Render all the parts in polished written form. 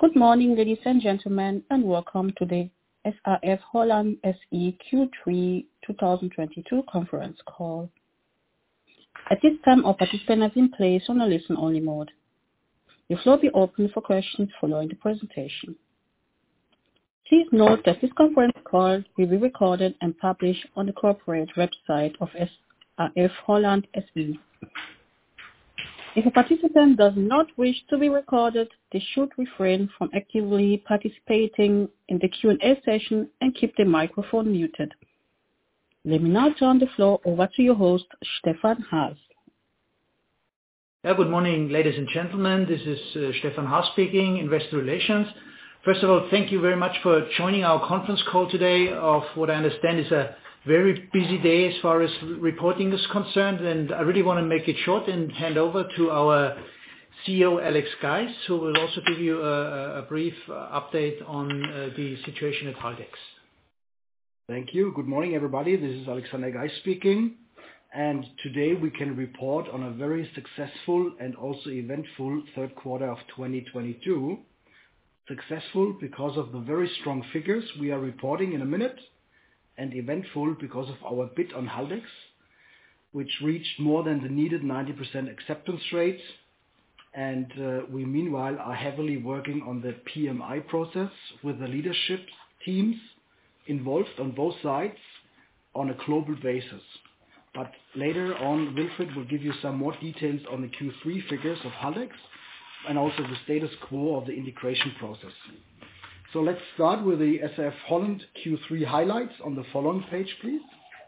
Good morning, ladies and gentlemen, and welcome to the SAF Holland SE Q3 2022 conference call. At this time, all participants have been placed on a listen-only mode. The floor will be open for questions following the presentation. Please note that this conference call will be recorded and published on the corporate website of SAF Holland SE. If a participant does not wish to be recorded, they should refrain from actively participating in the Q&A session and keep the microphone muted. Let me now turn the floor over to your host, Stefan Haas. Good morning, ladies and gentlemen. This is Stefan Haas speaking, Investor Relations. First of all, thank you very much for joining our conference call today of what I understand is a very busy day as far as reporting is concerned, and I really want to make it short and hand over to our CEO, Alex Geis, who will also give you a brief update on the situation at Haldex. Thank you. Good morning, everybody. This is Alexander Geis speaking, and today we can report on a very successful and also eventful third quarter of 2022. Successful because of the very strong figures we are reporting in a minute, and eventful because of our bid on Haldex, which reached more than the needed 90% acceptance rate. And we meanwhile are heavily working on the PMI process with the leadership teams involved on both sides on a global basis. But later on, Wilfried will give you some more details on the Q3 figures of Haldex and also the status quo of the integration process. So let's start with the SAF Holland Q3 highlights on the following page, please.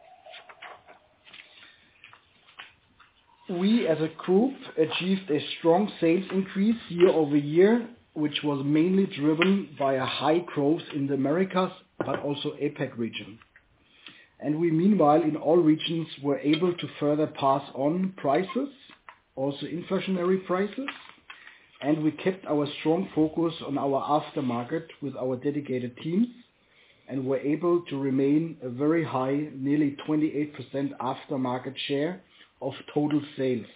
We as a group achieved a strong sales increase year over year, which was mainly driven by a high growth in the Americas, but also APAC region. And we meanwhile in all regions were able to further pass on prices, also inflationary prices. And we kept our strong focus on our aftermarket with our dedicated teams, and were able to remain a very high, nearly 28% aftermarket share of total sales.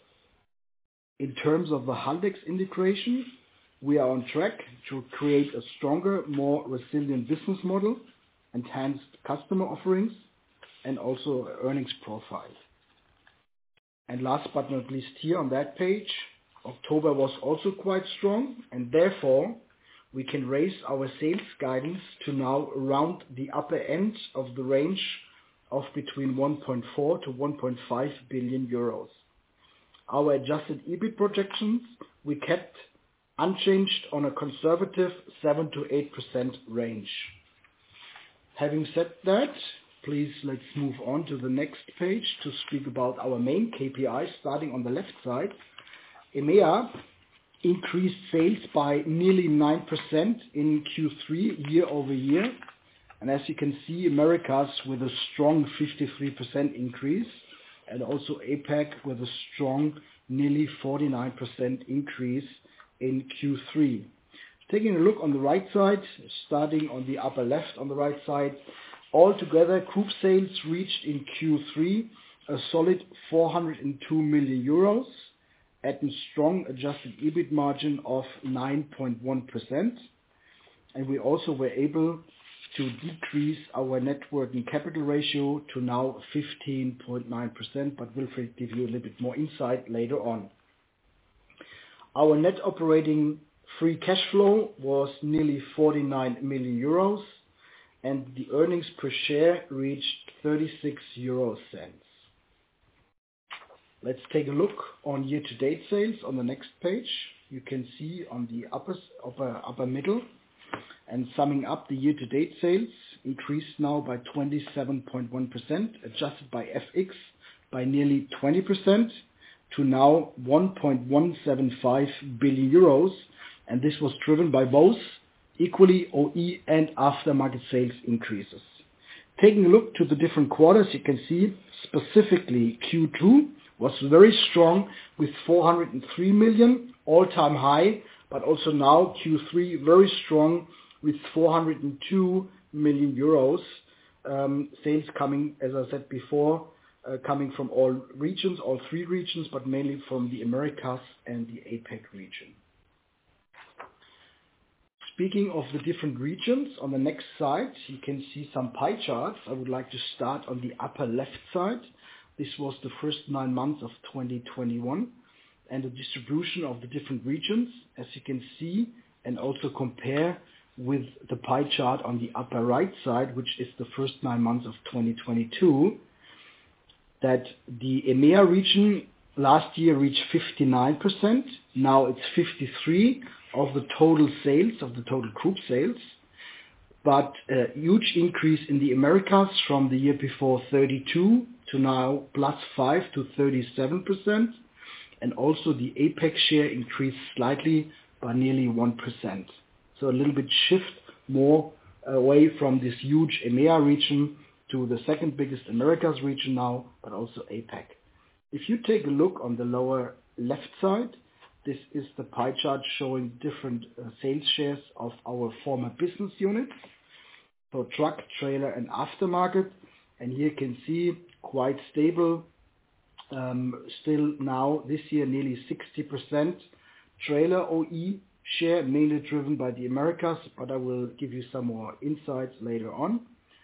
In terms of the Haldex integration, we are on track to create a stronger, more resilient business model, enhanced customer offerings, and also earnings profile. And last but not least, here on that page, October was also quite strong, and therefore we can raise our sales guidance to now around the upper end of the range of between 1.4 to 1.5 billion euros. Our adjusted EBIT projections we kept unchanged on a conservative 7 to 8% range. Having said that, please let's move on to the next page to speak about our main KPIs, starting on the left side. EMEA increased sales by nearly 9% in Q3 year over year. And as you can see, Americas with a strong 53% increase, and also APAC with a strong nearly 49% increase in Q3. Taking a look on the right side, starting on the upper left on the right side, altogether group sales reached in Q3 a solid 402 million euros. At a strong adjusted EBIT margin of 9.1%. And we also were able to decrease our net working capital ratio to now 15.9%, but Wilfried give you a little bit more insight later on. Our net operating free cash flow was nearly 49 million euros, and the earnings per share reached 36 euro cents. Let's take a look on year-to-date sales on the next page. You can see on the upper middle, and summing up the year-to-date sales increased now by 27.1%, adjusted by FX by nearly 20% to now 1.175 billion euros, and this was driven by both equally OE and aftermarket sales increases. Taking a look to the different quarters, you can see specifically Q2 was very strong with 403 million, all-time high, but also now Q3 very strong with 402 million euros. Sales coming, as I said before, coming from all regions, all three regions, but mainly from the Americas and the APAC region. Speaking of the different regions, on the next slide, you can see some pie charts. I would like to start on the upper left side. This was the first 9 months of 2021 and the distribution of the different regions, as you can see, and also compare with the pie chart on the upper right side, which is the first 9 months of 2022, that the EMEA region last year reached 59%. Now it's 53% of the total sales, of the total group sales. But a huge increase in the Americas from the year before, 32 to now +5 to 37%. And also the APAC share increased slightly by nearly 1%. So a little bit shift more away from this huge EMEA region to the second biggest Americas region now, but also APAC. If you take a look on the lower left side, this is the pie chart showing different sales shares of our former business units for truck, trailer, and aftermarket. And here you can see quite stable, still now this year nearly 60% trailer OE share, mainly driven by the Americas, but I will give you some more insights later on.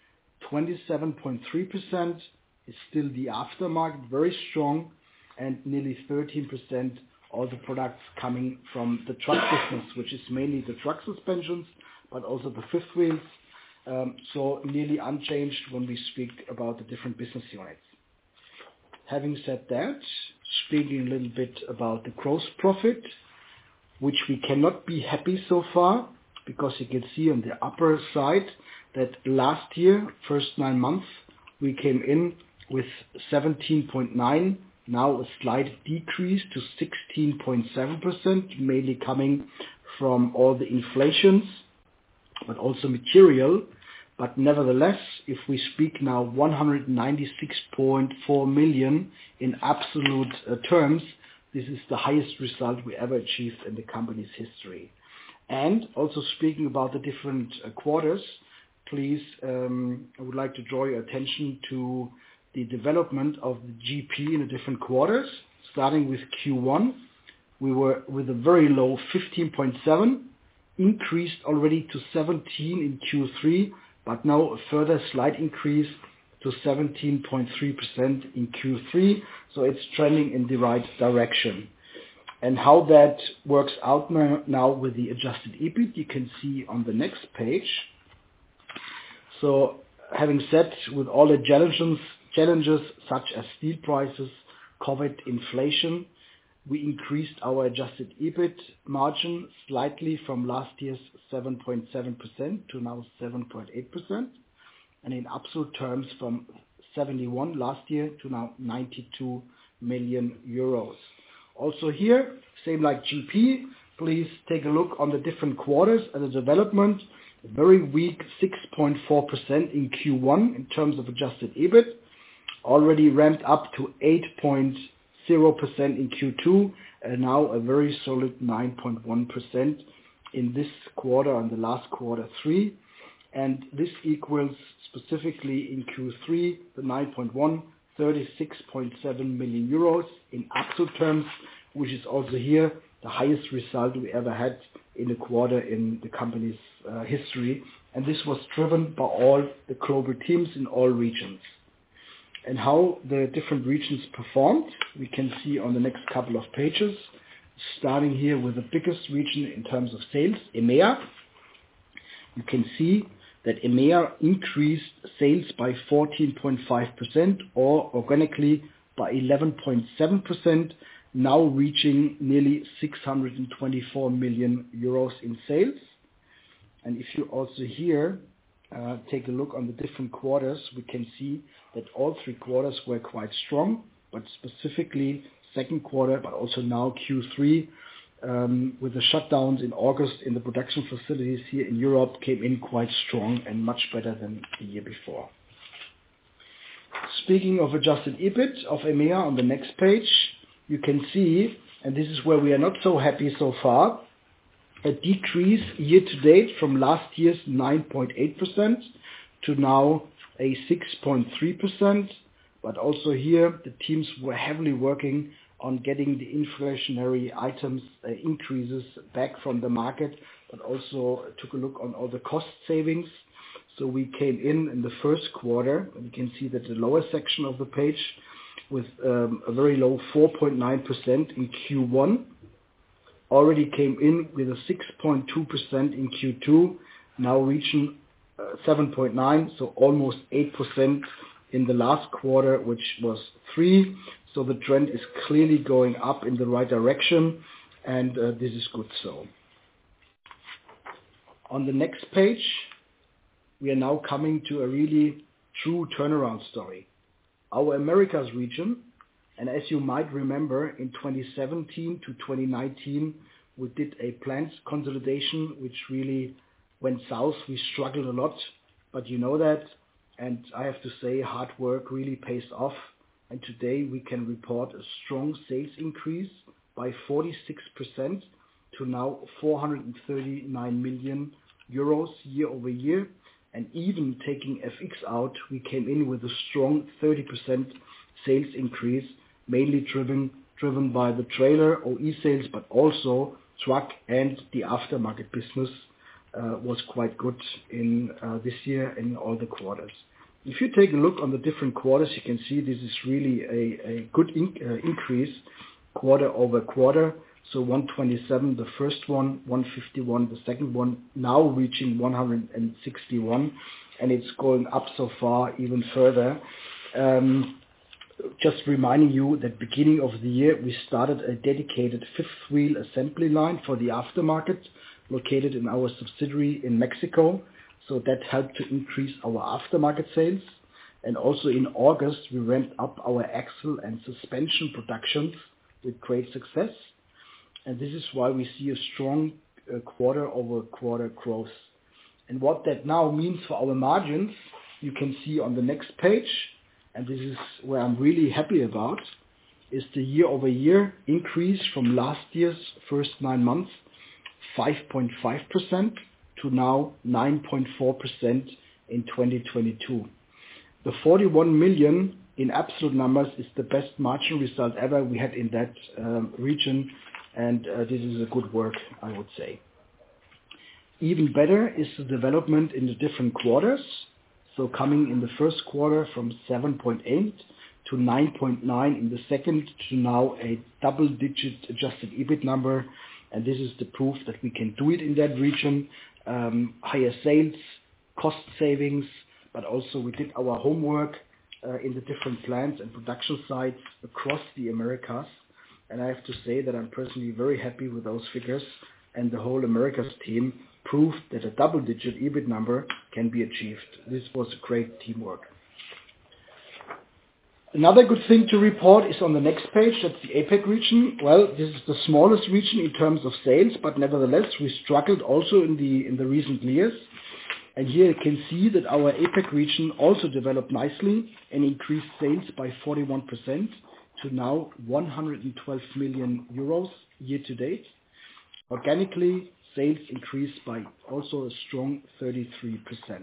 27.3% is still the aftermarket, very strong, and nearly 13% all the products coming from the truck business, which is mainly the truck suspensions, but also the fifth wheels. So nearly unchanged when we speak about the different business units. Having said that, speaking a little bit about the gross profit, which we cannot be happy so far, because you can see on the upper side that last year, first 9 months, we came in with 17.9, now a slight decrease to 16.7%, mainly coming from all the inflations, but also material. But nevertheless, if we speak now 196.4 million in absolute terms, this is the highest result we ever achieved in the company's history. And also speaking about the different quarters, please, I would like to draw your attention to the development of the GP in the different quarters. Starting with Q1, we were with a very low 15.7, increased already to 17 in Q3, but now a further slight increase to 17.3% in Q3. So it's trending in the right direction. And how that works out now with the adjusted EBIT, you can see on the next page. So having said, with all the challenges such as steel prices, COVID, inflation, we increased our adjusted EBIT margin slightly from last year's 7.7% to now 7.8%, and in absolute terms from 71 last year to now 92 million euros. Also here, same like GP, please take a look on the different quarters and the development. A very weak 6.4% in Q1 in terms of adjusted EBIT, already ramped up to 8.0% in Q2, and now a very solid 9.1% in this quarter, and the last quarter 3. And this equals specifically in Q3, the 9.1, 36.7 million euros in absolute terms, which is also here the highest result we ever had in a quarter in the company's history. And this was driven by all the global teams in all regions. And how the different regions performed, we can see on the next couple of pages, starting here with the biggest region in terms of sales, EMEA. You can see that EMEA increased sales by 14.5% or organically by 11.7%, now reaching nearly 624 million euros in sales. And if you also here take a look on the different quarters, we can see that all 3 quarters were quite strong, but specifically second quarter, but also now Q3, with the shutdowns in August in the production facilities here in Europe, came in quite strong and much better than the year before. Speaking of adjusted EBIT of EMEA on the next page, you can see, and this is where we are not so happy so far, a decrease year to date from last year's 9.8% to now a 6.3%. But also here, the teams were heavily working on getting the inflationary items increases back from the market, but also took a look on all the cost savings. So we came in the first quarter, and you can see that the lower section of the page, with a very low 4.9% in Q1, already came in with a 6.2% in Q2, now reaching 7.9%, so almost 8% in the last quarter, which was 3%. So the trend is clearly going up in the right direction, and this is good so. On the next page, we are now coming to a really true turnaround story. Our Americas region, and as you might remember, in 2017 to 2019, we did a plant consolidation, which really went south. We struggled a lot, but you know that, and I have to say, hard work really pays off. And today we can report a strong sales increase by 46% to now 439 million euros year over year. And even taking FX out, we came in with a strong 30% sales increase, mainly driven by the trailer OE sales, but also truck and the aftermarket business was quite good in this year in all the quarters. If you take a look on the different quarters, you can see this is really a good increase quarter over quarter. So 127, the first one, 151, the second one, now reaching 161, and it's going up so far even further. Just reminding you that beginning of the year, we started a dedicated fifth wheel assembly line for the aftermarket located in our subsidiary in Mexico. So that helped to increase our aftermarket sales. And also in August, we ramped up our axle and suspension productions with great success. And this is why we see a strong quarter-over-quarter growth. And what that now means for our margins, you can see on the next page, and this is where I'm really happy about, is the year-over-year increase from last year's first 9 months, 5.5% to now 9.4% in 2022. The 41 million in absolute numbers is the best margin result ever we had in that region, and this is a good work, I would say. Even better is the development in the different quarters. So coming in the first quarter from 7.8 to 9.9 in the second, to now a double-digit adjusted EBIT number, and this is the proof that we can do it in that region. Higher sales, cost savings, but also we did our homework in the different plants and production sites across the Americas. And I have to say that I'm personally very happy with those figures, and the whole Americas team proved that a double-digit EBIT number can be achieved. This was great teamwork. Another good thing to report is on the next page, that's the APAC region. Well, this is the smallest region in terms of sales, but nevertheless, we struggled also in the recent years. And here you can see that our APAC region also developed nicely and increased sales by 41% to now 112 million euros year to date. Organically, sales increased by also a strong 33%.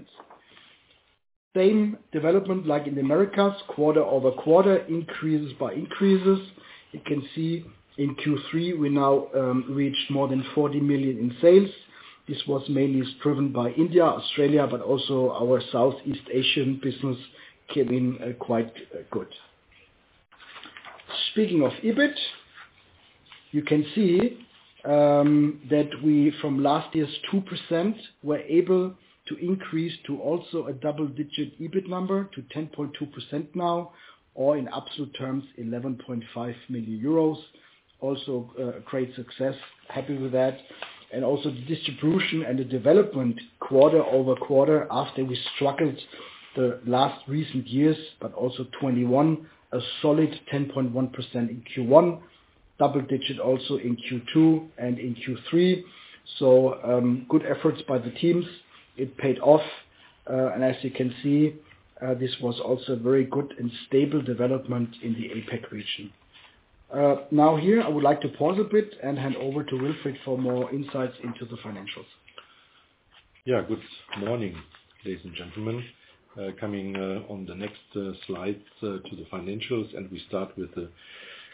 Same development like in the Americas, quarter over quarter, increases by increases. You can see in Q3 we now reached more than 40 million in sales. This was mainly driven by India, Australia, but also our Southeast Asian business came in quite good. Speaking of EBIT, you can see that we, from last year's 2%, were able to increase to also a double-digit EBIT number to 10.2% now, or in absolute terms, 11.5 million euros. Also a great success, happy with that. And also the distribution and the development quarter over quarter after we struggled the last recent years, but also 21, a solid 10.1% in Q1, double digit also in Q2 and in Q3. So good efforts by the teams. It paid off. And as you can see, this was also very good and stable development in the APAC region. Now here I would like to pause a bit and hand over to Wilfried for more insights into the financials. Yeah, good morning, ladies and gentlemen. Coming on the next slide to the financials, and we start with the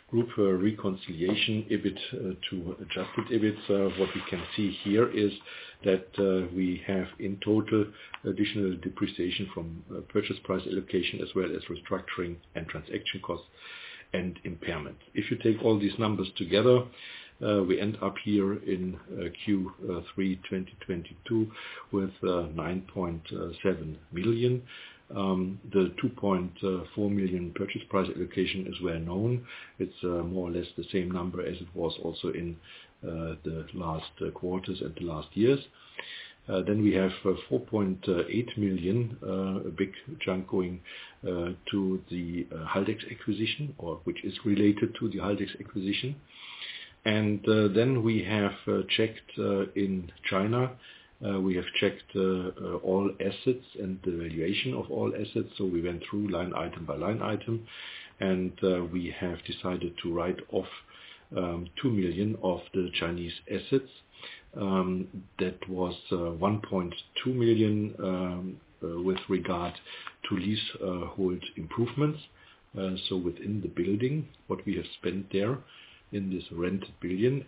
group reconciliation EBIT to adjusted EBIT, what we can see here is that we have in total additional depreciation from purchase price allocation as well as restructuring and transaction costs and impairment. If you take all these numbers together, we end up here in Q3 2022 with 9.7 million. The 2.4 million purchase price allocation is well known. It's more or less the same number as it was also in the last quarters and the last years. Then we have 4.8 million, a big chunk going to the Haldex acquisition, or which is related to the Haldex acquisition. And then we have checked in China. We have checked all assets and the valuation of all assets. So we went through line item by line item, and we have decided to write off 2 million of the Chinese assets. That was 1.2 million with regard to leasehold improvements. So within the building, what we have spent there in this rented building,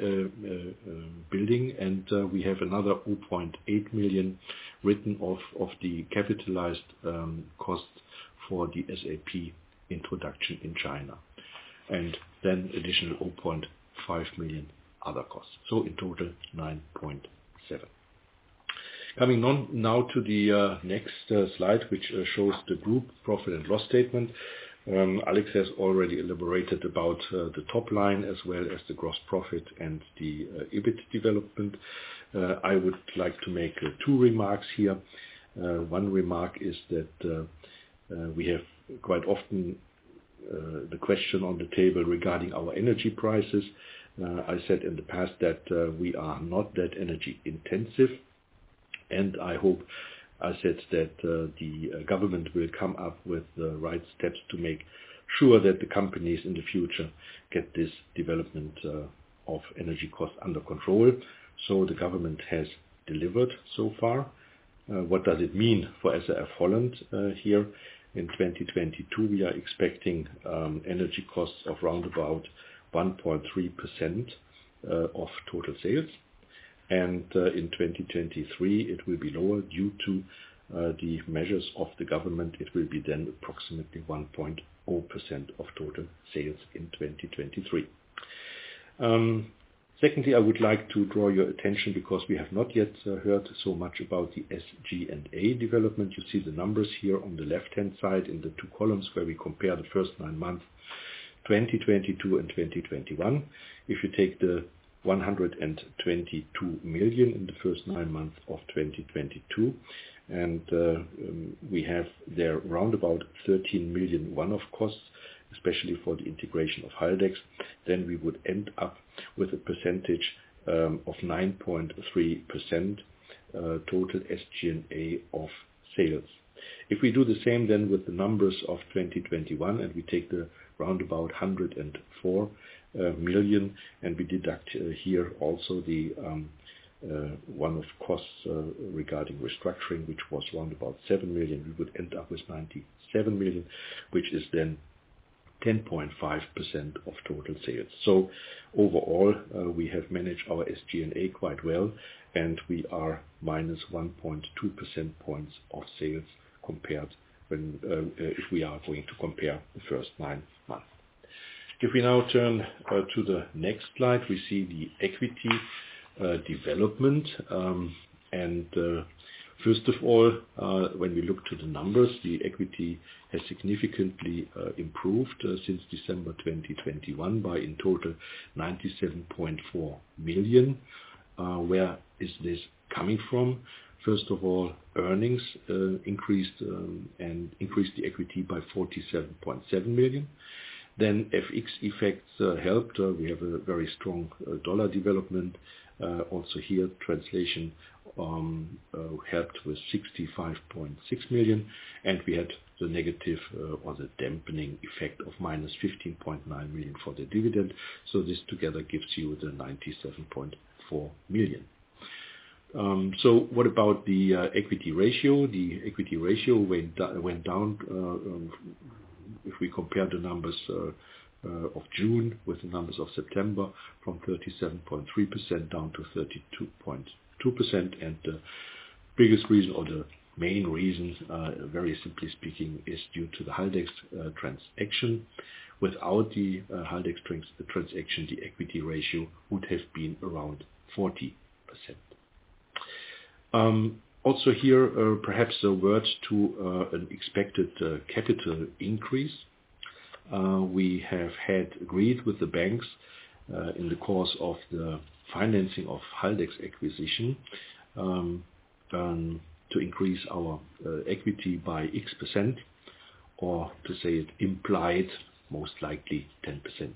and we have another 0.8 million written off of the capitalized cost for the SAP introduction in China, and then additional 0.5 million other costs. So in total 9.7. Coming on now to the next slide, which shows the group profit and loss statement. Alex has already elaborated about the top line as well as the gross profit and the EBIT development. I would like to make two remarks here. One remark is that we have quite often the question on the table regarding our energy prices. I said in the past that we are not that energy intensive, and I hope I said that the government will come up with the right steps to make sure that the companies in the future get this development of energy costs under control. So the government has delivered so far. What does it mean for SAF Holland here? In 2022, we are expecting energy costs of round about 1.3% of total sales. And in 2023, it will be lower due to the measures of the government. It will be then approximately 1.0% of total sales in 2023. Secondly, I would like to draw your attention, because we have not yet heard so much about the SG&A development. You see the numbers here on the left-hand side in the two columns where we compare the first 9 months, 2022 and 2021. If you take the 122 million in the first 9 months of 2022, and we have there round about 13 million one-off costs, especially for the integration of Haldex, then we would end up with a percentage of 9.3% total SG&A of sales. If we do the same then with the numbers of 2021, and we take the round about 104 million, and we deduct here also the one-off costs regarding restructuring, which was round about 7 million, we would end up with 97 million, which is then 10.5% of total sales. So overall, we have managed our SG&A quite well, and we are minus 1.2 percentage points of sales compared when if we are going to compare the first 9 months. If we now turn to the next slide, we see the equity development. First of all, when we look to the numbers, the equity has significantly improved since December 2021 by in total 97.4 million. Where is this coming from? First of all, earnings increased the equity by 47.7 million. Then FX effects helped. We have a very strong dollar development. Also here, translation helped with 65.6 million, and we had the negative or the dampening effect of minus 15.9 million for the dividend. So this together gives you the 97.4 million. So what about the equity ratio? The equity ratio went down if we compare the numbers of June with the numbers of September from 37.3% down to 32.2%. And the biggest reason, or the main reason, very simply speaking, is due to the Haldex transaction. Without the Haldex transaction, the equity ratio would have been around 40%. Also here, perhaps a word to an expected capital increase. We have had agreed with the banks in the course of the financing of Haldex acquisition to increase our equity by X%, or to say it implied, most likely 10%.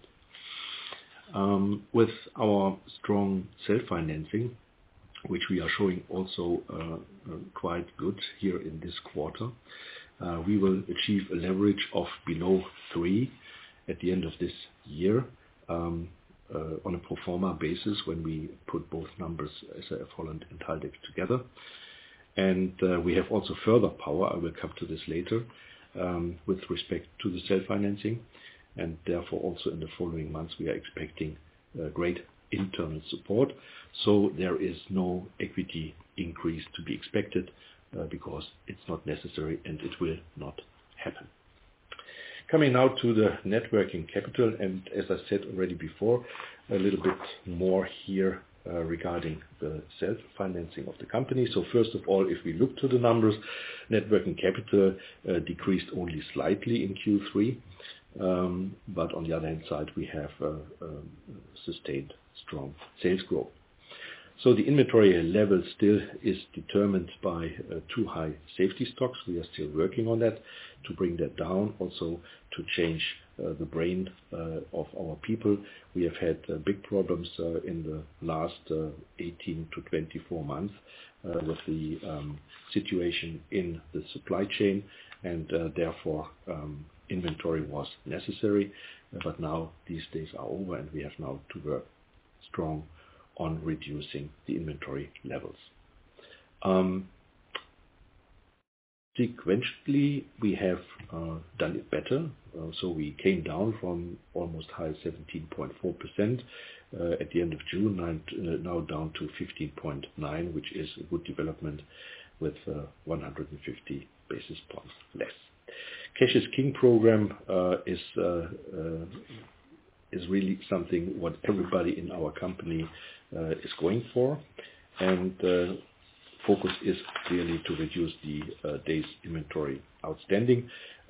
With our strong self-financing, which we are showing also quite good here in this quarter, we will achieve a leverage of below 3 at the end of this year on a pro forma basis when we put both numbers, SAF Holland and Haldex together. And we have also further power, I will come to this later, with respect to the self-financing, and therefore also in the following months we are expecting great internal support. So there is no equity increase to be expected because it's not necessary and it will not happen. Coming now to the net working capital, and as I said already before, a little bit more here regarding the self-financing of the company. So first of all, if we look to the numbers, net working capital decreased only slightly in Q3, but on the other hand side, we have sustained strong sales growth. So the inventory level still is determined by too high safety stocks. We are still working on that to bring that down, also to change the brain of our people. We have had big problems in the last 18 to 24 months with the situation in the supply chain, and therefore inventory was necessary. But now these days are over and we have now to work strong on reducing the inventory levels. Sequentially, we have done it better. So we came down from almost high 17.4% at the end of June, now down to 15.9%, which is a good development with 150 basis points less. Cash is King program is really something what everybody in our company is going for, and focus is clearly to reduce the days inventory outstanding.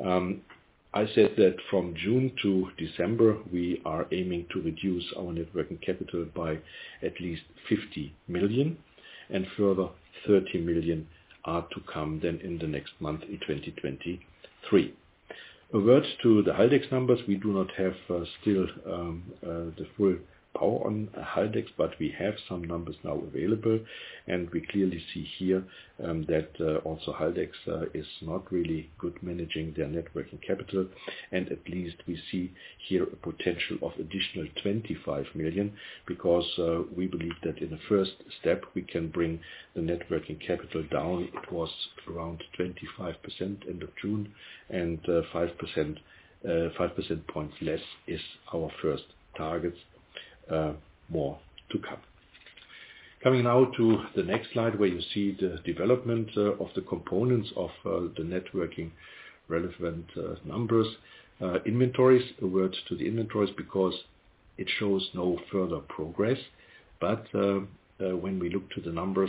I said that from June to December we are aiming to reduce our net working capital by at least 50 million, and further 30 million are to come then in the next month in 2023. A word to the Haldex numbers. We do not have still the full power on Haldex, but we have some numbers now available, and we clearly see here that also Haldex is not really good managing their net working capital, and at least we see here a potential of additional 25 million, because we believe that in the first step we can bring the net working capital down. It was around 25% end of June, and 5% points less is our first target. More to come. Coming now to the next slide, where you see the development of the components of the net working relevant numbers. Inventories, a word to the inventories because it shows no further progress, but when we look to the numbers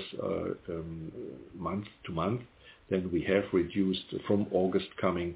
month to month, then we have reduced from August coming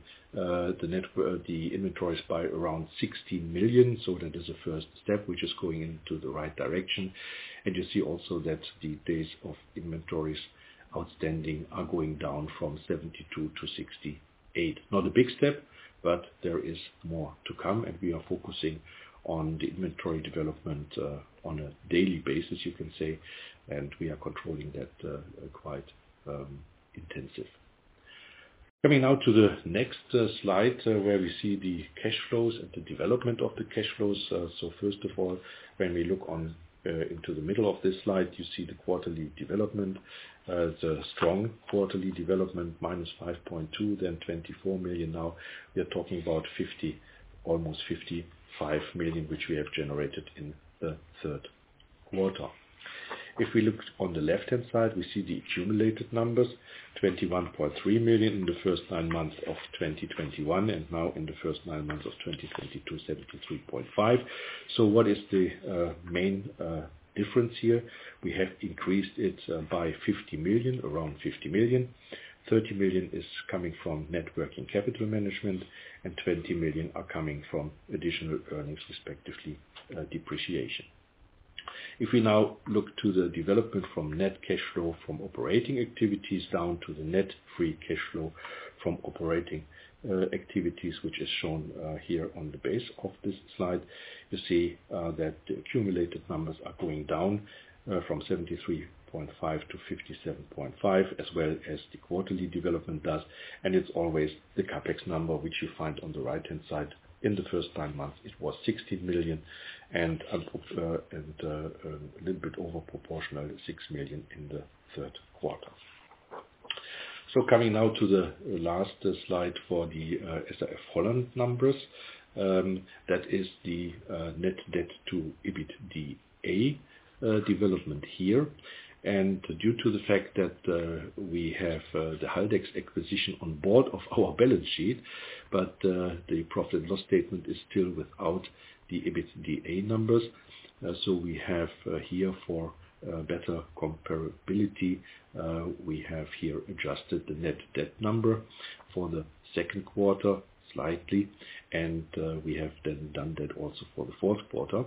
the inventories by around 16 million. So that is a first step, which is going into the right direction. And you see also that the days of inventories outstanding are going down from 72 to 68. Not a big step, but there is more to come, and we are focusing on the inventory development on a daily basis, you can say, and we are controlling that quite intensive. Coming now to the next slide where we see the cash flows and the development of the cash flows. So first of all, when we look on into the middle of this slide, you see the quarterly development. The strong quarterly development, minus 5.2, then 24 million. Now we are talking about almost 50 5 million, which we have generated in the third quarter. If we look on the left-hand side, we see the accumulated numbers, 21.3 million in the first 9 months of 2021, and now in the first 9 months of 2022, 73.5. So what is the main difference here? We have increased it by 50 million, around 50 million. 30 million is coming from net working capital management, and 20 million are coming from additional earnings, respectively depreciation. If we now look to the development from net cash flow from operating activities down to the net free cash flow from operating activities, which is shown here on the base of this slide, you see that the accumulated numbers are going down from 73.5 to 57.5, as well as the quarterly development does, and it's always the capex number, which you find on the right-hand side. In the first 9 months, it was 16 million, and a little bit over proportional 6 million in the third quarter. So coming now to the last slide for the SAF Holland numbers, that is the net debt to EBITDA development here. And due to the fact that we have the Haldex acquisition on board of our balance sheet, but the profit and loss statement is still without the EBITDA numbers, so we have here for better comparability, we have here adjusted the net debt number for the second quarter slightly, and we have then done that also for the fourth quarter.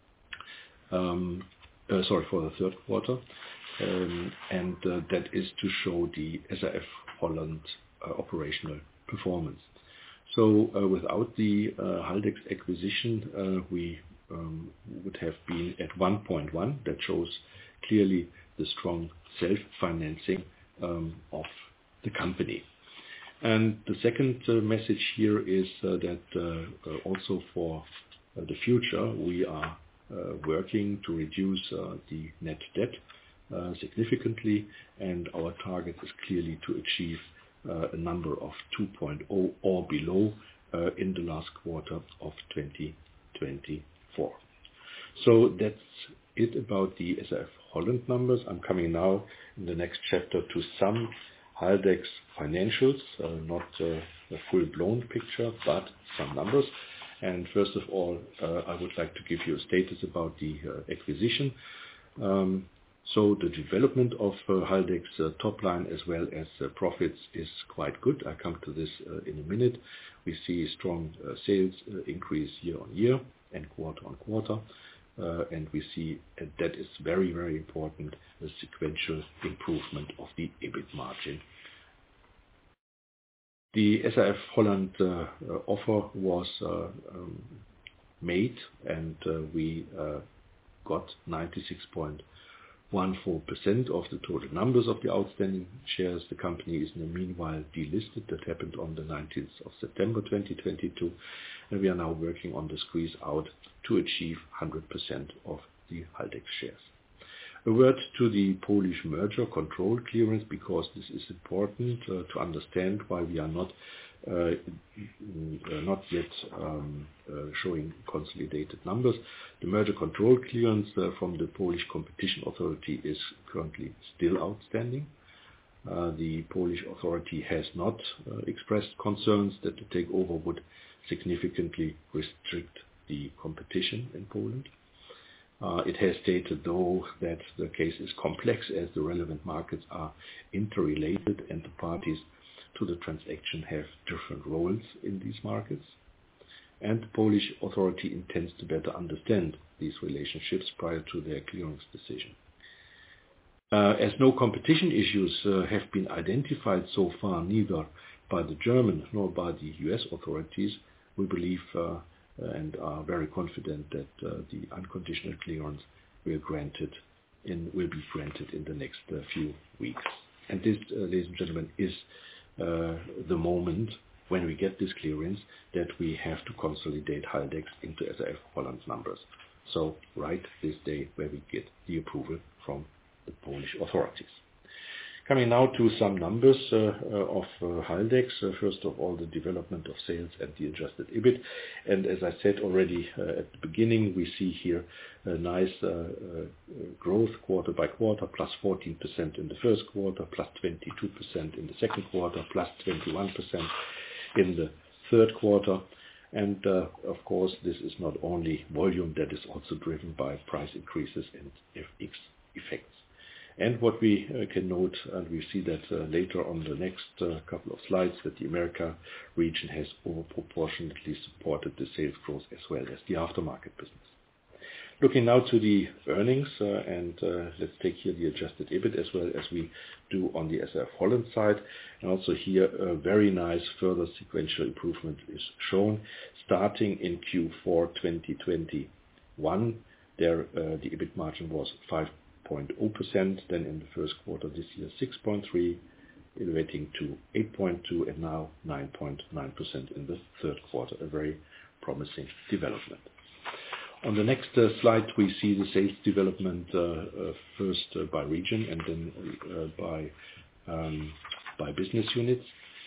For the third quarter. And that is to show the SAF Holland operational performance. So without the Haldex acquisition, we would have been at 1.1. That shows clearly the strong self-financing of the company. And the second message here is that also for the future, we are working to reduce the net debt significantly, and our target is clearly to achieve a number of 2.0 or below in the last quarter of 2024. So that's it about the SAF Holland numbers. I'm coming now in the next chapter to some Haldex financials, not a full-blown picture, but some numbers. And first of all, I would like to give you a status about the acquisition. So the development of Haldex top line as well as profits is quite good. I come to this in a minute. We see strong sales increase year on year and quarter on quarter, and we see that is very, very important, the sequential improvement of the EBIT margin. The SAF Holland offer was made, and we got 96.14% of the total numbers of the outstanding shares. The company is in the meanwhile delisted. That happened on the 19th of September 2022, and we are now working on the squeeze out to achieve 100% of the Haldex shares. A word to the Polish merger control clearance, because this is important to understand why we are not yet showing consolidated numbers. The merger control clearance from the Polish Competition Authority is currently still outstanding. The Polish authority has not expressed concerns that the takeover would significantly restrict the competition in Poland. It has stated, though, that the case is complex as the relevant markets are interrelated and the parties to the transaction have different roles in these markets. And the Polish authority intends to better understand these relationships prior to their clearance decision. As no competition issues have been identified so far, neither by the German nor by the US authorities, we believe and are very confident that the unconditional clearance will be granted in the next few weeks. And this, ladies and gentlemen, is the moment when we get this clearance that we have to consolidate Haldex into SAF Holland's numbers. So right this day where we get the approval from the Polish authorities. Coming now to some numbers of Haldex. First of all, the development of sales and the adjusted EBIT. And as I said already at the beginning, we see here a nice growth quarter by quarter, plus 14% in the first quarter, plus 22% in the second quarter, plus 21% in the third quarter. And of course, this is not only volume, that is also driven by price increases and FX effects. And what we can note, and we see that later on the next couple of slides, that the America region has overproportionately supported the sales growth as well as the aftermarket business. Looking now to the earnings, and let's take here the adjusted EBIT as well as we do on the SAF Holland side. And also here a very nice further sequential improvement is shown. Starting in Q4 2021, there the EBIT margin was 5.0%, then in the first quarter this year 6.3%, elevating to 8.2%, and now 9.9% in the third quarter. A very promising development. On the next slide, we see the sales development first by region and then by business units.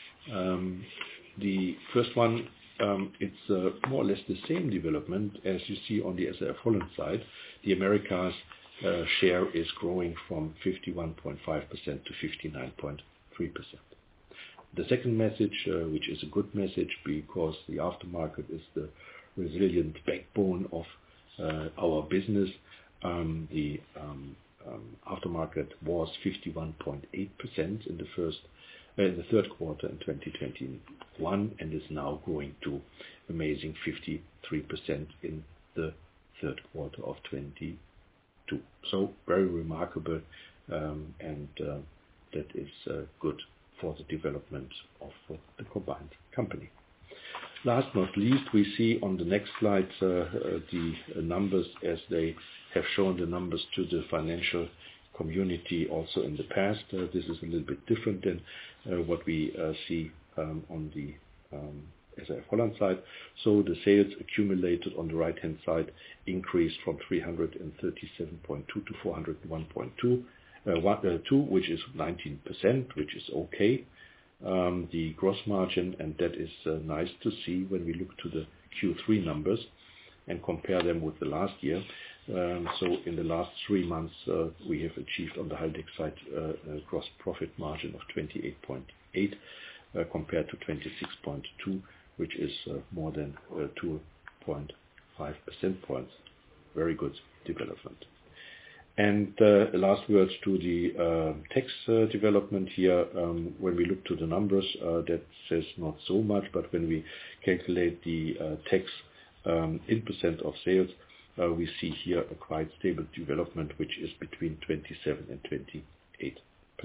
The first one, it's more or less the same development as you see on the SAF Holland side. The Americas share is growing from 51.5% to 59.3%. The second message, which is a good message because the aftermarket is the resilient backbone of our business. The aftermarket was 51.8% in the third quarter in 2021 and is now going to amazing 53% in the third quarter of 2022. So very remarkable, and that is good for the development of the combined company. Last but not least, we see on the next slide the numbers as they have shown the numbers to the financial community also in the past. This is a little bit different than what we see on the SAF Holland side. So the sales accumulated on the right-hand side increased from 337.2 to 401.2, which is 19%, which is okay. The gross margin, and that is nice to see when we look to the Q3 numbers and compare them with the last year. So in the last 3 months, we have achieved on the Haldex side a gross profit margin of 28.8 compared to 26.2, which is more than 2.5 percentage points. Very good development. And last words to the tax development here. When we look to the numbers, that says not so much, but when we calculate the tax in percent of sales, we see here a quite stable development, which is between 27 and 28%.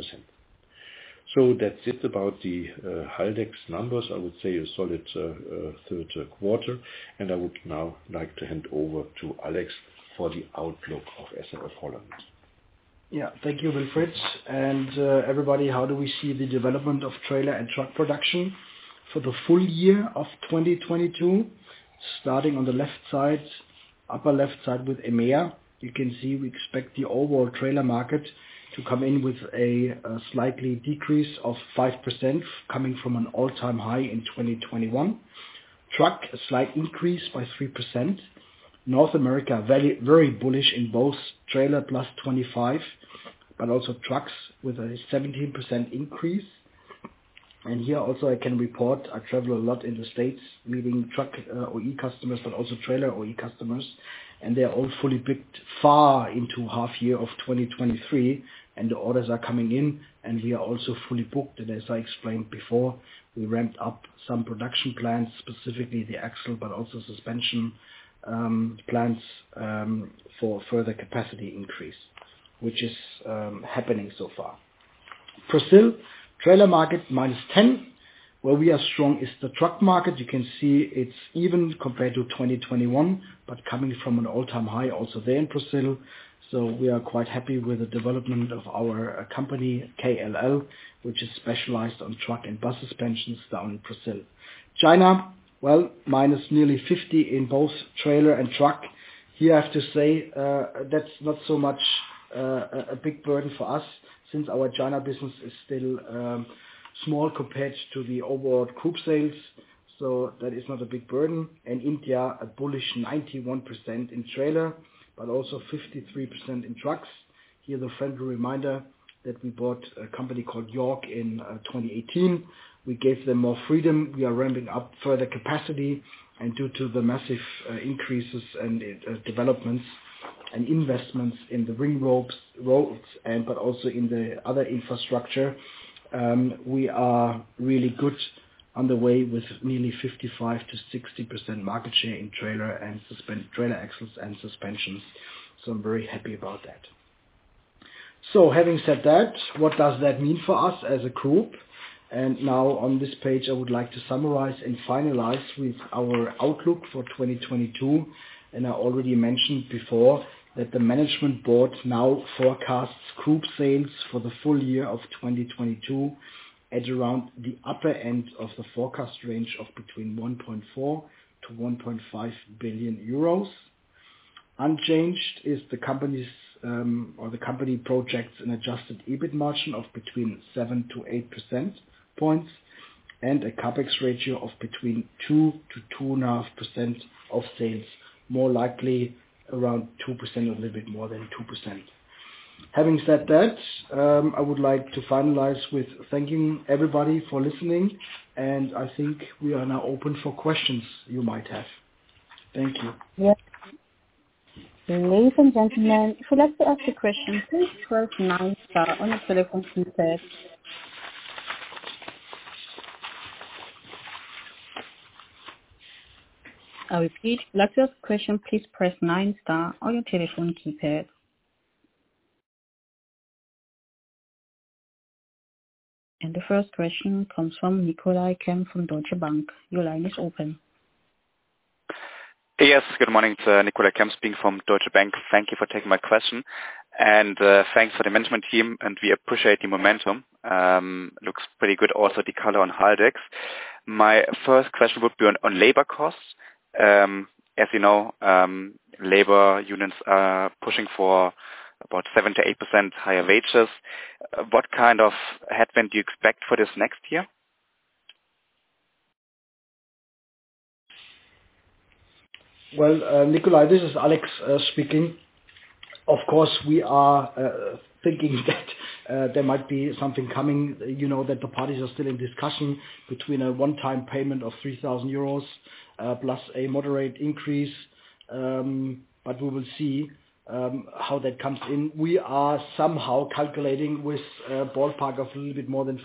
So that's it about the Haldex numbers. I would say a solid third quarter, and I would now like to hand over to Alex for the outlook of SAF Holland. Yeah, thank you, Wilfried. And everybody, how do we see the development of trailer and truck production for the full year of 2022? Starting on the left side, upper left side with EMEA, you can see we expect the overall trailer market to come in with a slightly decrease of 5%, coming from an all-time high in 2021. Truck, a slight increase by 3%. North America, very, very bullish in both trailer plus 25, but also trucks with a 17% increase. And here also I can report, I travel a lot in the States, meeting truck OE customers, but also trailer OE customers, and they are all fully booked far into half year of 2023, and the orders are coming in, and we are also fully booked. And as I explained before, we ramped up some production plants, specifically the axle, but also suspension plants for further capacity increase, which is happening so far. Brazil, trailer market -10. Where we are strong is the truck market. You can see it's even compared to 2021, but coming from an all-time high also there in Brazil. So we are quite happy with the development of our company, KLL, which is specialized on truck and bus suspensions down in Brazil. China, well, minus nearly 50 in both trailer and truck. Here I have to say that's not so much a big burden for us since our China business is still small compared to the overall group sales. So that is not a big burden. And India, a bullish 91% in trailer, but also 53% in trucks. Here the friendly reminder that we bought a company called York in 2018. We gave them more freedom. We are ramping up further capacity, and due to the massive increases and developments and investments in the ring roads, but also in the other infrastructure, we are really good on the way with nearly 55 to 60% market share in trailer and trailer axles and suspensions. So I'm very happy about that. So having said that, what does that mean for us as a group? And now on this page, I would like to summarize and finalize with our outlook for 2022. And I already mentioned before that the management board now forecasts group sales for the full year of 2022 at around the upper end of the forecast range of between 1.4 to 1.5 billion euros. Unchanged is the company's the company projects an adjusted EBIT margin of between 7 to 8% points and a capex ratio of between 2 to 2.5% of sales, more likely around 2% or a little bit more than 2%. Having said that, I would like to finalize with thanking everybody for listening, and I think we are now open for questions you might have. Thank you. Yes. Ladies and gentlemen, if you'd like to ask a question, please press 9 star on your telephone keypad. I repeat, if you'd like to ask a question, please press 9 star on your telephone keypad. And the first question comes from Nicolai Kempf from Deutsche Bank. Your line is open. Yes, good morning. It's Nicolai Kempf speaking from Deutsche Bank. Thank you for taking my question. And thanks for the management team, and we appreciate the momentum. Looks pretty good also, the color on Haldex. My first question would be on labor costs. As you know, labor unions are pushing for about 7 to 8% higher wages. What kind of headwind do you expect for this next year? Well, Nicolai, this is Alex speaking. Of course, we are thinking that there might be something coming. You know that the parties are still in discussion between a one-time payment of 3,000 euros plus a moderate increase. But we will see how that comes in. We are somehow calculating with a ballpark of a little bit more than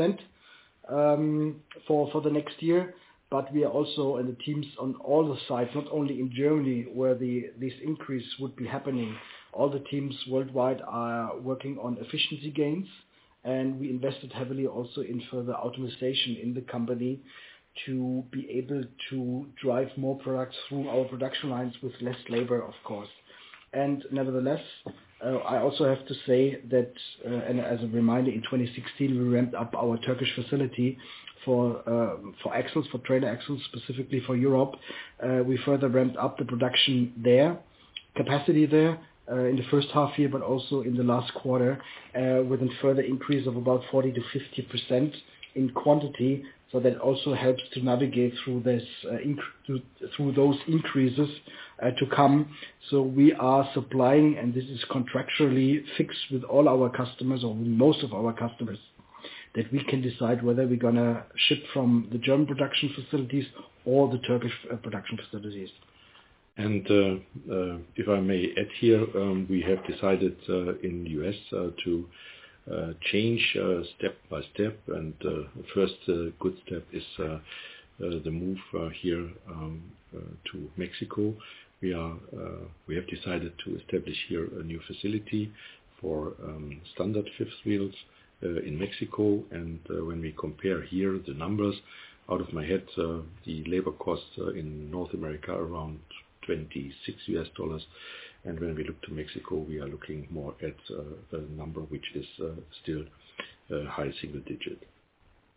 5% for the next year. But we are also, and the teams on all the sides, not only in Germany where this increase would be happening, all the teams worldwide are working on efficiency gains, and we invested heavily also in further automation in the company to be able to drive more products through our production lines with less labor, of course. And nevertheless, I also have to say that, and as a reminder, in 2016 we ramped up our Turkish facility for axles, for trailer axles, specifically for Europe. We further ramped up the production there, capacity there, in the first half year, but also in the last quarter, with a further increase of about 40 to 50% in quantity. So that also helps to navigate through this, through those increases to come. So we are supplying, and this is contractually fixed with all our customers, or with most of our customers, that we can decide whether we're going to ship from the German production facilities or the Turkish production facilities. And if I may add here, we have decided in the US to change step by step, and the first good step is the move here to Mexico. We have decided to establish here a new facility for standard fifth wheels in Mexico, and when we compare here the numbers out of my head, the labor costs in North America are around $26, and when we look to Mexico, we are looking more at a number which is still high single digit.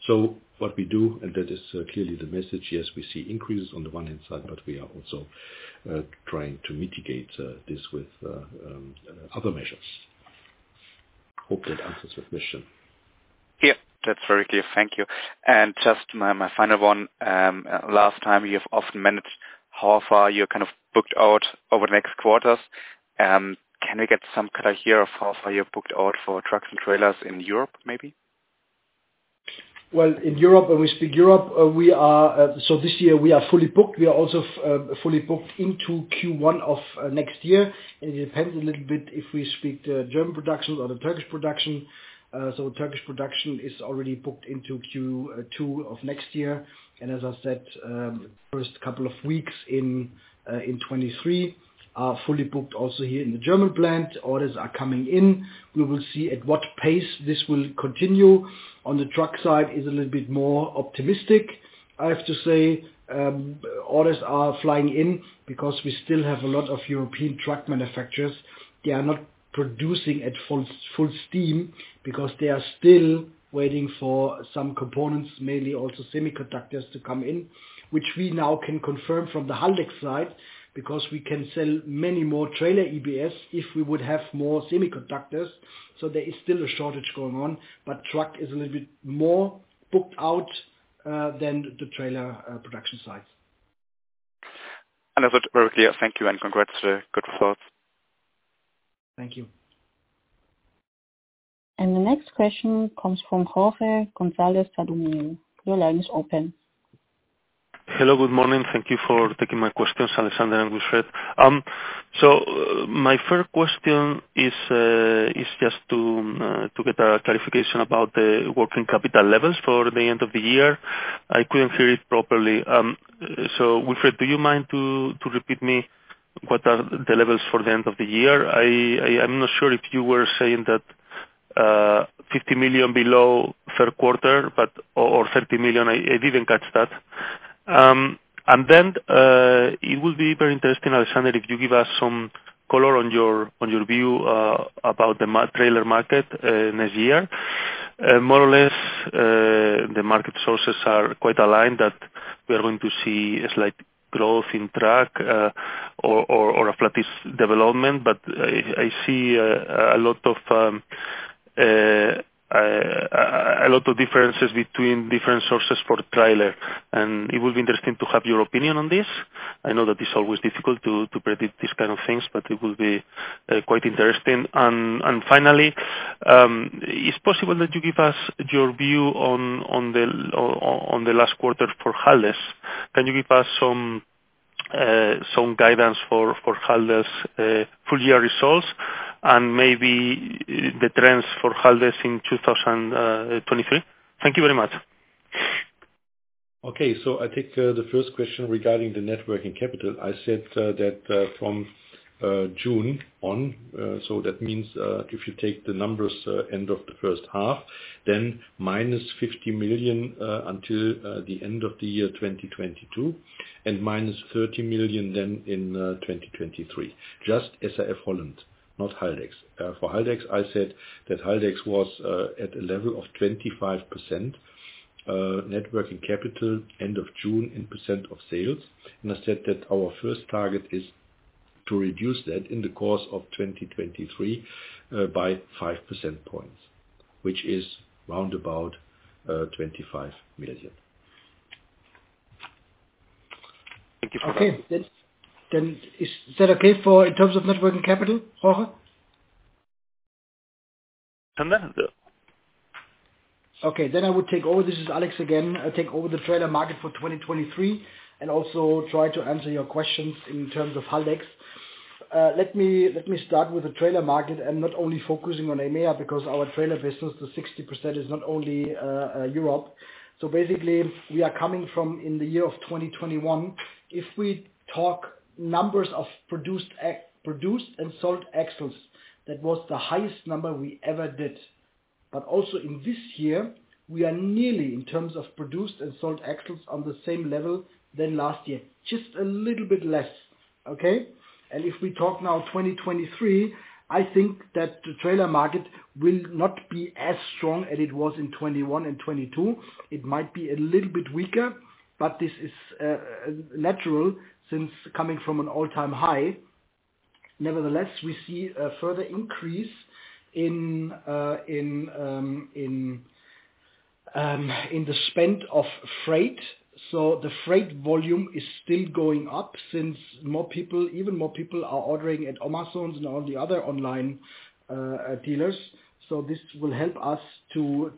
So what we do, and that is clearly the message, yes, we see increases on the one hand side, but we are also trying to mitigate this with other measures. Hope that answers the question. Yeah, that's very clear. Thank you. And just my final one, last time you have often managed how far you're kind of booked out over the next quarters. Can we get some color here of how far you're booked out for trucks and trailers in Europe, maybe? Well, in Europe, when we speak Europe, we are, so this year we are fully booked. We are also fully booked into Q1 of next year. And it depends a little bit if we speak the German production or the Turkish production. So Turkish production is already booked into Q2 of next year. And as I said, first couple of weeks in 23 are fully booked also here in the German plant. Orders are coming in. We will see at what pace this will continue. On the truck side is a little bit more optimistic, I have to say. Orders are flying in because we still have a lot of European truck manufacturers. They are not producing at full steam because they are still waiting for some components, mainly also semiconductors, to come in, which we now can confirm from the Haldex side, because we can sell many more trailer EBS if we would have more semiconductors. So there is still a shortage going on, but truck is a little bit more booked out than the trailer production sites. Understood. Very clear. Thank you, and congrats to the good results. Thank you. And the next question comes from Jorge González Sadurní. Your line is open. Hello, good morning. Thank you for taking my questions, Alexander and Wilfried. So my first question is just to get a clarification about the working capital levels for the end of the year. I couldn't hear it properly. So Wilfried, do you mind to repeat me what are the levels for the end of the year? I'm not sure if you were saying that 50 million below third quarter, or 30 million. I didn't catch that. And then it will be very interesting, Alexander, if you give us some color on your view about the trailer market next year. More or less, the market sources are quite aligned that we are going to see a slight growth in truck or a flattish development, but I see a lot of differences between different sources for trailer, and it will be interesting to have your opinion on this. I know that it's always difficult to predict these kind of things, but it will be quite interesting. And finally, it's possible that you give us your view on the last quarter for Haldex. Can you give us some guidance for Haldex full year results, and maybe the trends for Haldex in 2023? Thank you very much. Okay, so I take the first question regarding the net working capital. I said that from June on, so that means if you take the numbers end of the first half, then minus 50 million until the end of the year 2022, and minus 30 million then in 2023. Just SAF Holland, not Haldex. For Haldex, I said that Haldex was at a level of 25% net working capital end of June in percent of sales, and I said that our first target is to reduce that in the course of 2023 by 5% points, which is round about 25 million. Thank you for okay, that. Then is that okay for in terms of net working capital, Jorge? Okay, then I would take over. This is Alex again. I take over the trailer market for 2023 and also try to answer your questions in terms of Haldex. Let me start with the trailer market and not only focusing on EMEA, because our trailer business, the 60% is not only Europe. So basically, we are coming from in the year of 2021. If we talk numbers of produced and sold axles, that was the highest number we ever did. But also in this year, we are nearly, in terms of produced and sold axles, on the same level than last year, just a little bit less. Okay? And if we talk now 2023, I think that the trailer market will not be as strong as it was in 21 and 22. It might be a little bit weaker, but this is natural since coming from an all-time high. Nevertheless, we see a further increase in the spend of freight. So the freight volume is still going up since even more people are ordering at Amazon and all the other online dealers. So this will help us to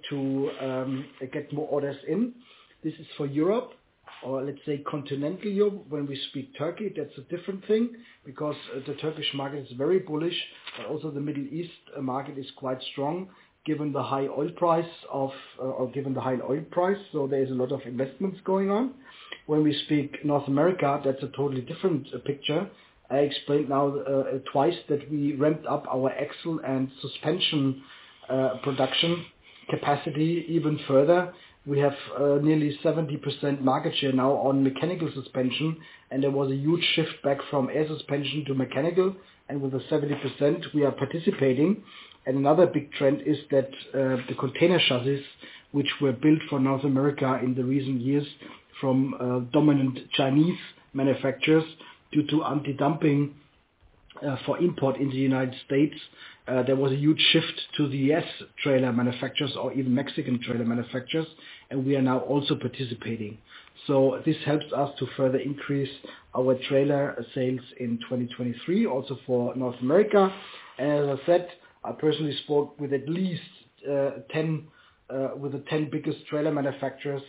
get more orders in. This is for Europe, or let's say continental Europe. When we speak Turkey, that's a different thing because the Turkish market is very bullish, but also the Middle East market is quite strong given the high oil price so there is a lot of investments going on. When we speak North America, that's a totally different picture. I explained now twice that we ramped up our axle and suspension production capacity even further. We have nearly 70% market share now on mechanical suspension, and there was a huge shift back from air suspension to mechanical, and with the 70% we are participating. And another big trend is that the container chassis, which were built for North America in the recent years from dominant Chinese manufacturers due to anti-dumping for import in the United States, there was a huge shift to the US trailer manufacturers or even Mexican trailer manufacturers, and we are now also participating. So this helps us to further increase our trailer sales in 2023, also for North America. And as I said, I personally spoke with at least 10 biggest trailer manufacturers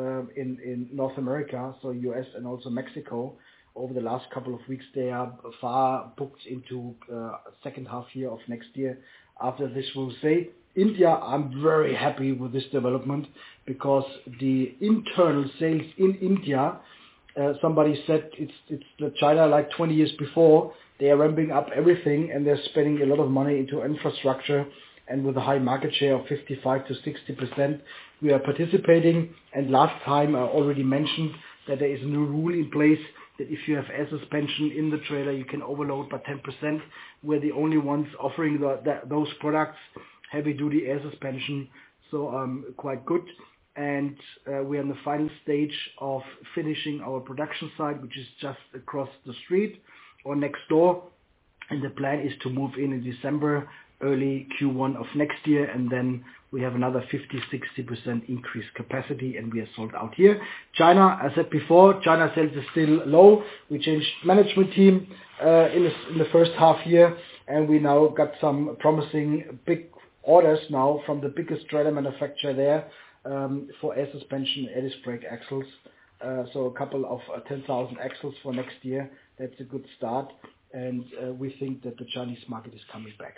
in North America, so US and also Mexico. Over the last couple of weeks, they are far booked into second half year of next year. After this, we'll say India. I'm very happy with this development because the internal sales in India. Somebody said it's China like 20 years before. They are ramping up everything and they're spending a lot of money into infrastructure. And with a high market share of 55 to 60%, we are participating. And last time I already mentioned that there is a new rule in place that if you have air suspension in the trailer, you can overload by 10%. We're the only ones offering those products, heavy-duty air suspension, so quite good. And we're in the final stage of finishing our production site, which is just across the street or next door. And the plan is to move in December, early Q1 of next year, and then we have another 50-60% increased capacity, and we are sold out here. China, as I said before, China sales is still low. We changed management team in the first half year, and we now got some promising big orders now from the biggest trailer manufacturer there for air suspension, air disc brake axles. So a couple of 10,000 axles for next year. That's a good start, and we think that the Chinese market is coming back.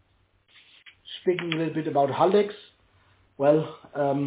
Speaking a little bit about Haldex, well,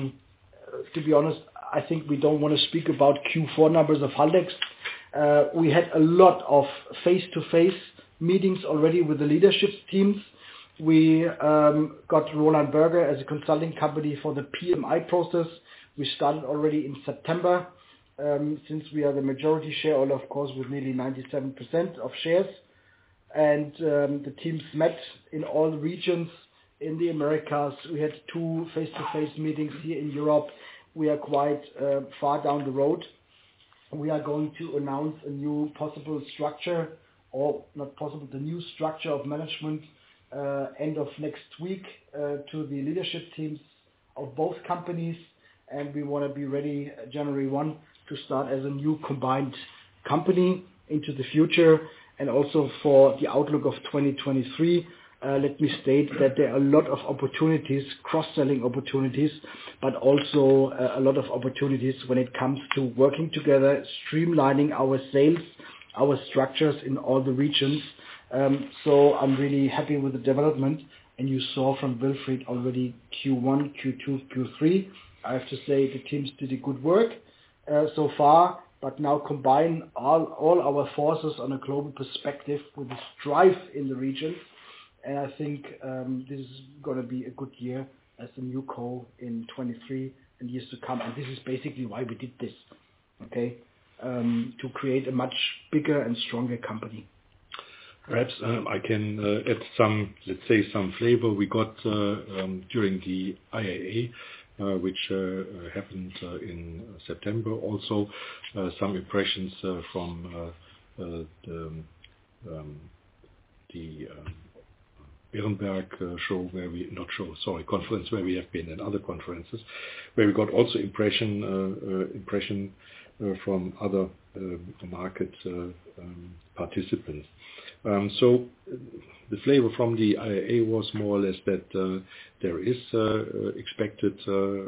to be honest, I think we don't want to speak about Q4 numbers of Haldex. We had a lot of face-to-face meetings already with the leadership teams. We got Roland Berger as a consulting company for the PMI process. We started already in September, since we are the majority shareholder, of course, with nearly 97% of shares. And the teams met in all regions. In the Americas, we had 2 face-to-face meetings here in Europe. We are quite far down the road. We are going to announce a new possible structure, or not possible, the new structure of management end of next week to the leadership teams of both companies. And we want to be ready January 1 to start as a new combined company into the future. And also for the outlook of 2023, let me state that there are a lot of opportunities, cross-selling opportunities, but also a lot of opportunities when it comes to working together, streamlining our sales, our structures in all the regions. So I'm really happy with the development. And you saw from Wilfried already Q1, Q2, Q3. I have to say the teams did a good work so far, but now combine all our forces on a global perspective with this drive in the region. And I think this is going to be a good year as a new co in 23 and years to come. And this is basically why we did this, okay, to create a much bigger and stronger company. Perhaps I can add some, let's say, some flavor we got during the IAA, which happened in September. Also, some impressions from the Berenberg conference where we have been, and other conferences, where we got also impression from other market participants. So the flavor from the IAA was more or less that there is expected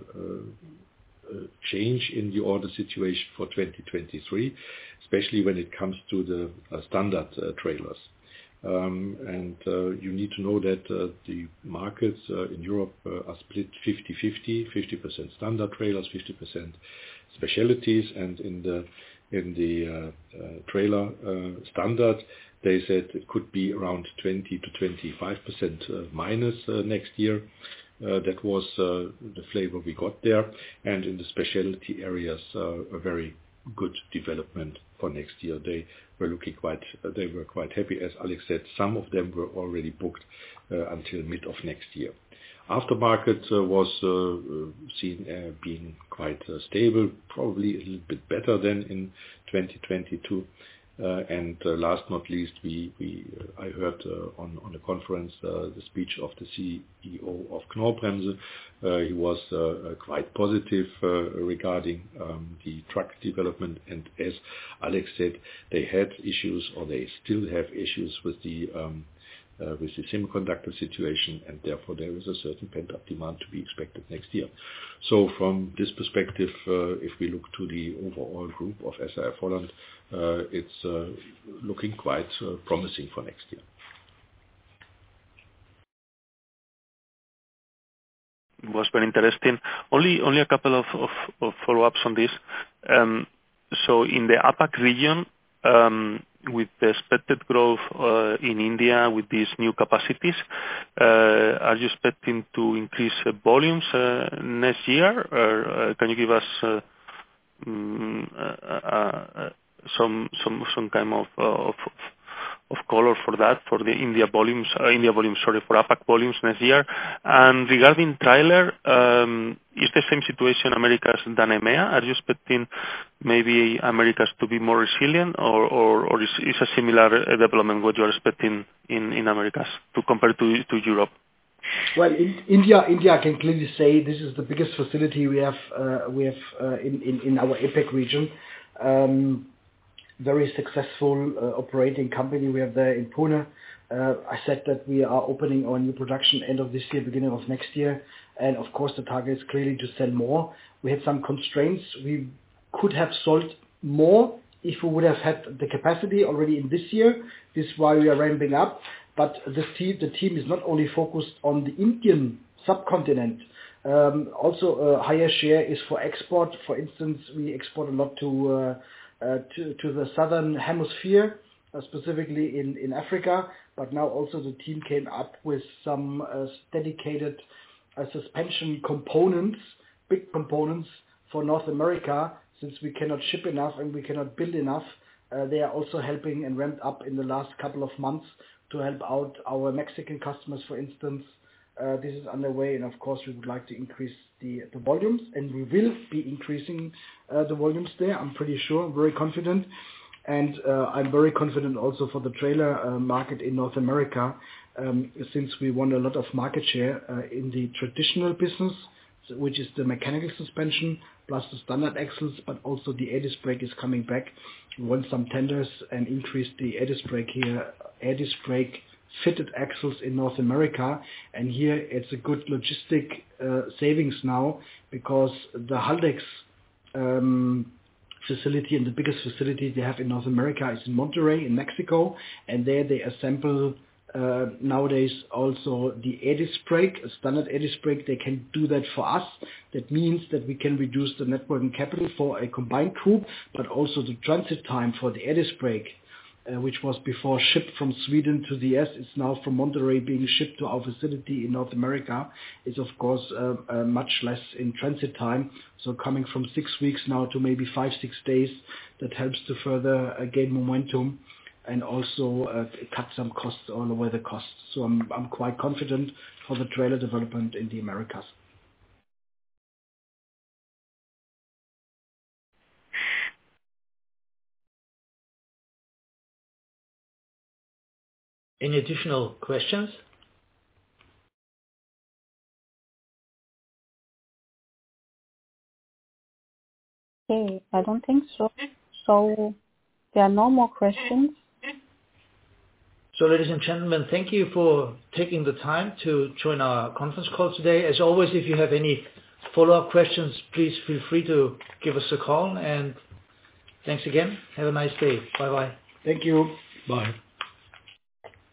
change in the order situation for 2023, especially when it comes to the standard trailers. And you need to know that the markets in Europe are split 50-50, 50% standard trailers, 50% specialties, and in the trailer standard, they said it could be around 20 to 25% minus next year. That was the flavor we got there, and in the specialty areas, a very good development for next year. They were quite happy, as Alex said. Some of them were already booked until mid of next year. Aftermarket was seen being quite stable, probably a little bit better than in 2022. And last not least, I heard on a conference the speech of the CEO of Knorr-Bremse. He was quite positive regarding the truck development, and as Alex said, they had issues, or they still have issues with the semiconductor situation, and therefore there is a certain pent-up demand to be expected next year. So from this perspective, if we look to the overall group of SAF Holland, it's looking quite promising for next year. It was very interesting. Only a couple of follow-ups on this. So in the APAC region, with the expected growth in India with these new capacities, are you expecting to increase volumes next year? Or can you give us some kind of color for that, for the India volumes, for APAC volumes next year? And regarding trailer, is the same situation Americas than EMEA? Are you expecting maybe Americas to be more resilient, or is a similar development what you are expecting in Americas to compare to Europe? Well, in India, I can clearly say this is the biggest facility we have in our APAC region. Very successful operating company we have there in Pune. I said that we are opening our new production end of this year, beginning of next year, and of course the target is clearly to sell more. We had some constraints. We could have sold more if we would have had the capacity already in this year. This is why we are ramping up. But the team is not only focused on the Indian subcontinent. Also, a higher share is for export. For instance, we export a lot to the southern hemisphere, specifically in Africa. But now also the team came up with some dedicated suspension components, big components for North America. Since we cannot ship enough and we cannot build enough, they are also helping and ramped up in the last couple of months to help out our Mexican customers, for instance. This is underway, and of course we would like to increase the volumes, and we will be increasing the volumes there. I'm pretty sure, I'm very confident, and I'm very confident also for the trailer market in North America, since we won a lot of market share in the traditional business, which is the mechanical suspension plus the standard axles, but also the air disc brake is coming back. We won some tenders and increased the air disc brake here, air disc brake fitted axles in North America, and here it's a good logistic savings now, because the Haldex facility, and the biggest facility they have in North America, is in Monterrey in Mexico, and there they assemble nowadays also the air disc brake, a standard air disc brake. They can do that for us. That means that we can reduce the net working capital for a combined group, but also the transit time for the air disc brake, which was before shipped from Sweden to the US, is now from Monterrey being shipped to our facility in North America, is of course much less in transit time. So coming from 6 weeks now to maybe 5-6 days, that helps to further gain momentum. and also cut some costs or lower the costs. So I'm quite confident for the trailer development in the Americas. Any additional questions? Okay, I don't think so. So there are no more questions. So, ladies and gentlemen, thank you for taking the time to join our conference call today. As always, if you have any follow-up questions, please feel free to give us a call. And thanks again. Have a nice day. Bye-bye. Thank you. Bye.